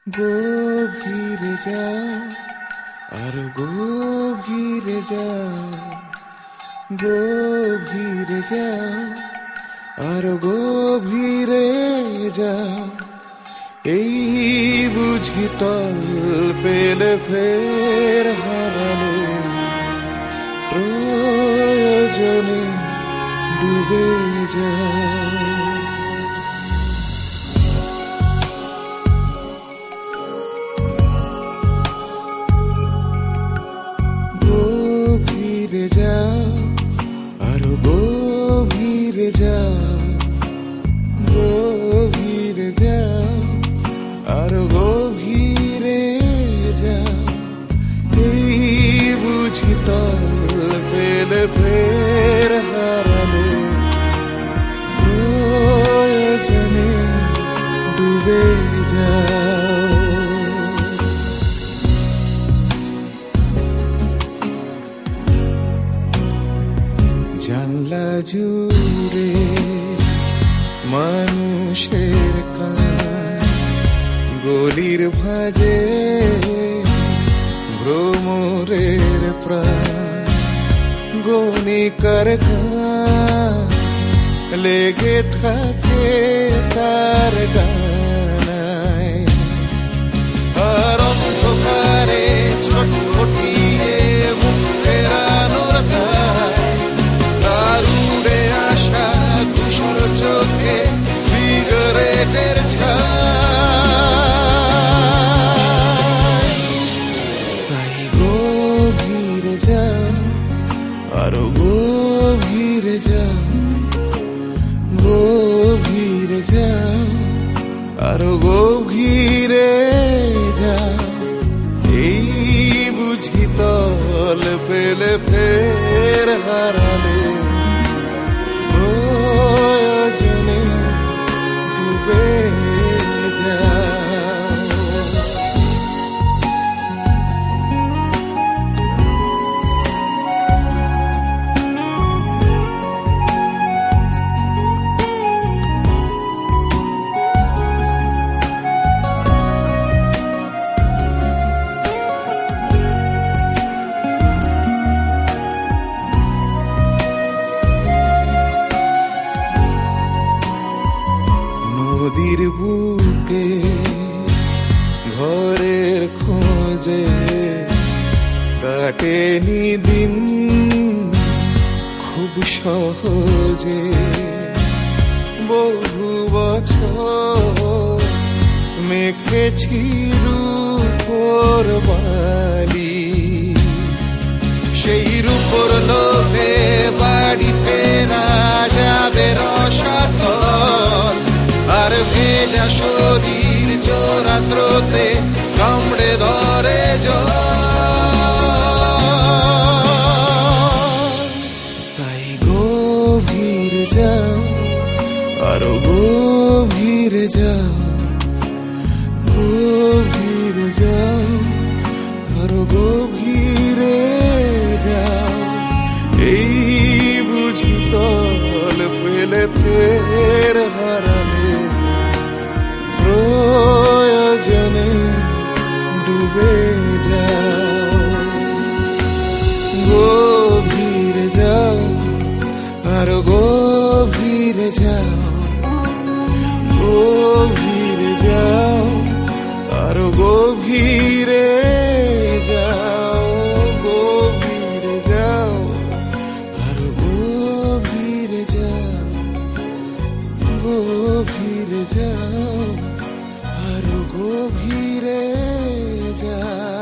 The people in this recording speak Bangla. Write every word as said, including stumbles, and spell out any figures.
গভীরে যাও, আরো গভীরে যাও, গভীরে যাও, আরো গভীরে যাও। এই বুঝি তল পেলে ফের হারালে, প্রয়োজনে ডুবে যাও। গভীরে যাও, আরো গভীরে যাও, গভীরে যাও, আরো গভীরে যাও। এই বুঝি তল পেলে ফের হারালে, প্রয়োজনে ডুবে যাও। জানলা জুড়ে মানুষের কান, গলির ভাঁজে ভ্রমরের প্রাণ। গণিকার গান লেগে থাকে তার ডানায়, আর অন্ধকারে ছটফটিয়ে মুখের আলোর দায়। তার উড়ে আসা ধূসর চোখে সিগারেটের ছাই। তাই গভীরে যাও, আরো গভীরে যাও, গভীরে যাও, আরো গভীরে যাও। এই বুঝি তল পেলে ফের হারালে, প্রয়োজনে ডুবে যাও। নদীর বুকে ঘরের খোঁজে কাটেনি দিন খুব সহজে। বহু বছর মেখেছি রূপোর বালি, সেই রূপোর লোভে বাড়ি ফেরা যাবে রসাতল। আর ভেজা শরীর চোরা স্রোতে কামড়ে ধরে জল। তাই গভীরে যাও, আরো গভীরে যাও, গভীরে যাও, আরো গভীরে যাও। এই বুঝি তল পেলে ফের হারালে, প্রয়োজনে ডুবে যাও। গভীরে যাও, আরো গভীরে যাও, গভীরে যাও, আরো গভীরে যাও, গভীরে যাও, আরো গভীরে যাও, গভীরে যাও, আরো গভীরে যাও।